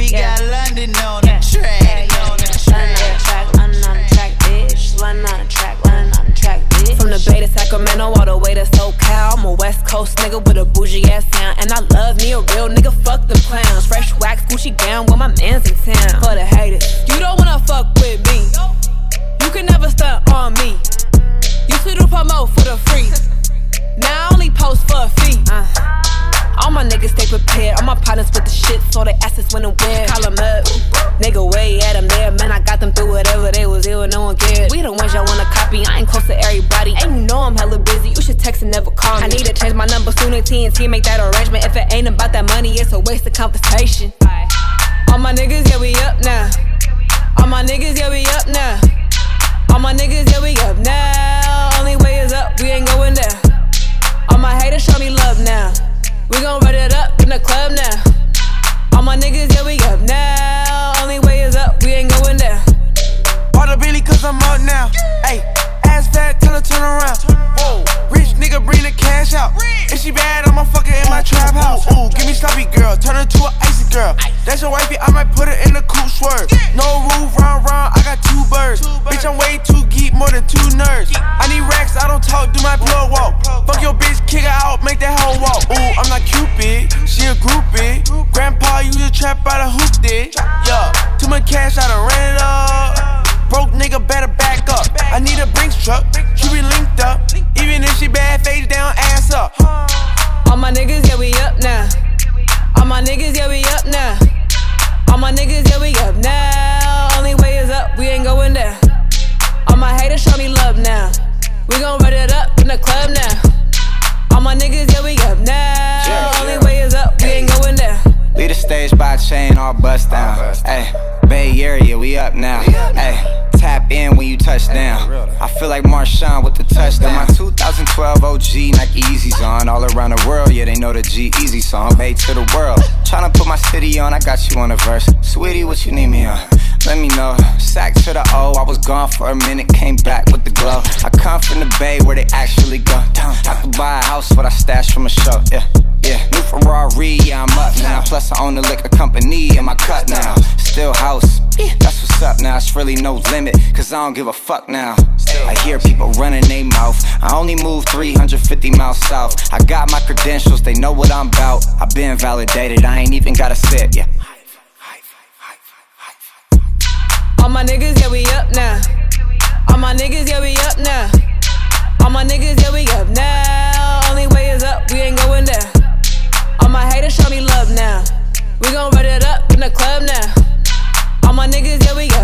got London on the track. London on the track, bitch. London on the track, London on the track, bitch. From the Bay to Sacramento, all the way to SoCal. I'm a West Coast nigga with a bougie ass sound, and I love me a real nigga. Fuck them clowns. Fresh wax, Gucci gown with my mans in town. For the haters, you don't wanna fuck with me. You can never stunt on me. Used to do promo for the free. Now I only post for a fee. All my niggas stay prepared. All my partners with the shit, so they asses when I'm weird. Call them up, nigga way at them there. Man, I got them through whatever they was ill and no one cared. We the ones y'all wanna copy, I ain't close to everybody. And you know I'm hella busy, you should text and never call me. I need to change my number soon at TNT and make that arrangement. If it ain't about that money, it's a waste of conversation. All my niggas, yeah, we up now. All my niggas, yeah, we up now. All my niggas, yeah, we up now. Only way is up, we ain't going down. All my haters show me love now. We gon' run it up in the club now. All my niggas, yeah, we up now. Only way is up, we ain't going down. Bought a Billy cause I'm up now. Ayy, ass fat, tell her turn around. Whoa, rich nigga bring the cash out. If she bad, I'ma fuck her in my trap house. Ooh, give me sloppy girl, turn her to an icy girl. That's your wifey, I might put her in the cool swerve. No roof, round, I got 2 birds. Bitch, I'm way too geek, more than 2 nerds. I need racks, I don't talk, do my plug walk. Fuck your bitch, kick her out, make that hoe walk. Ooh, I'm not Cupid, she a groupie. Grandpa used to trap out of hoop dick. Yeah, too much cash, I done ran it up. Broke nigga better back up. I need a Brinks truck, she be linked up. Even if she bad, face down, ass up. All my niggas, yeah, we up now. All my niggas, yeah, we up now. All my niggas, yeah, we up now. Only way is up, we ain't going down. All my haters show me love now. We gon' run it up in the club now. All my niggas, yeah, we up now. Only way is up, we ain't going down. Lead the stage by chain, all bust down. Ayy, Bay Area, we up now. Ayy, tap in when you touch down. I feel like Marshawn with the touchdown. My 2012 OG Nike Yeezys on. All around the world, yeah, they know the G-Eazy song. Bay to the world. Tryna put my city on, I got you on the verse. Sweetie, what you need me on? Let me know. Sack to the O, I was gone for a minute, came back with the glow. I come from the Bay where they actually go. I could buy a house what I stashed from a show, yeah. New Ferrari, yeah, I'm up now. Plus I own the liquor company in my cut now. Still house, that's what's up now. It's really no limit, cause I don't give a fuck now. I hear people running their mouth. I only moved 350 miles south. I got my credentials, they know what I'm about. I've been validated, I ain't even gotta sit, yeah. All my niggas, yeah, we up now. All my niggas, yeah, we up now. All my niggas, yeah, we up now. Only way is up, we ain't going down. All my haters show me love now. We gon' run it up in the club now. All my niggas, yeah, we up